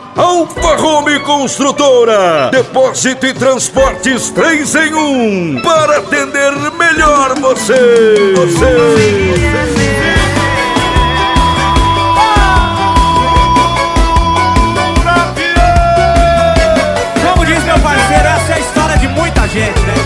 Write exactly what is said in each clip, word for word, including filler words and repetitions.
Alfa Home Construtora, depósito e transportes três em um, para atender melhor você. Você. Como diz meu parceiro, essa é a história de muita gente, né?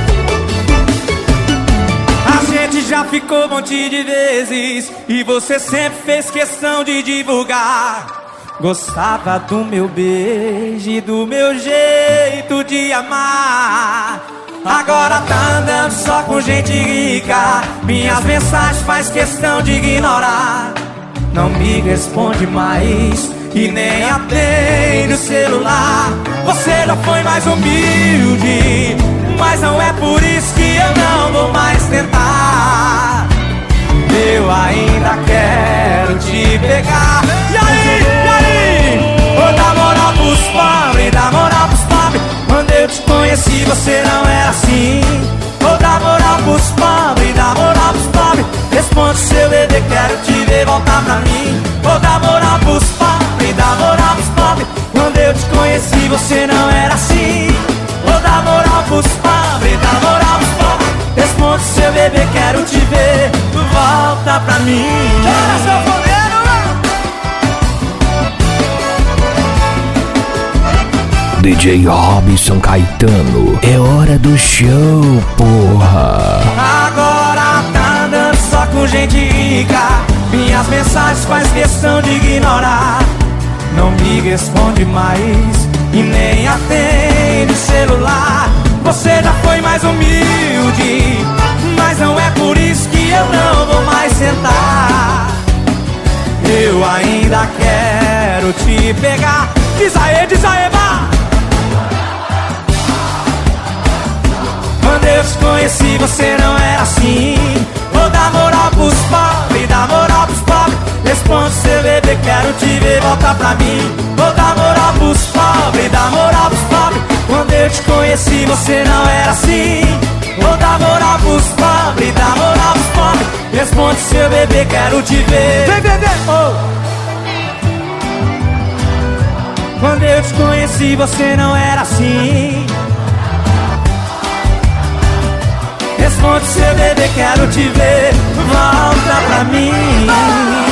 A gente já ficou um monte de vezes e você sempre fez questão de divulgar. Gostava do meu beijo e do meu jeito de amar. Agora tá andando só com gente rica, minhas mensagens faz questão de ignorar. Não me responde mais e nem atende o celular. Você já foi mais humilde, mas não é por isso que eu não vou mais tentar. Eu ainda quero te pegar. E aí, e aí? Vou dar moral pros pobres, dar moral pros pobres. Quando eu te conheci você não era assim. Vou dar moral pros pobres, dar moral pros pobres. Responde seu bebê, quero te ver voltar pra mim. Vou dar moral pros pobres, dar moral pros pobres. Quando eu te conheci você não era assim. Vou dar moral pros pobres, dar moral pros pobres. Responde seu bebê, quero te ver volta pra mim. Chora, seu fogueiro! D J Robson Caetano, é hora do show, porra. Agora tá andando só com gente rica, minhas mensagens faz questão de ignorar. Não me responde mais e nem atende o celular. Você já foi mais humilde, mas não é por isso que eu não vou mais sentar. Eu ainda quero te pegar. Diz aê, diz aê, vá! Quando eu te conheci você não era assim. Vou dar moral pros pobres, dar moral pros pobres. Responde seu bebê, quero te ver voltar pra mim. Vou dar moral pros pobres, dar moral pros pobres. Quando eu te conheci você não era assim. Vou dar moral pros pobres, dar moral pros pobres. Responde seu bebê, quero te ver. Vem, vem, vem. Oh. Quando eu te conheci você não era assim. Responde seu bebê, quero te ver volta pra mim.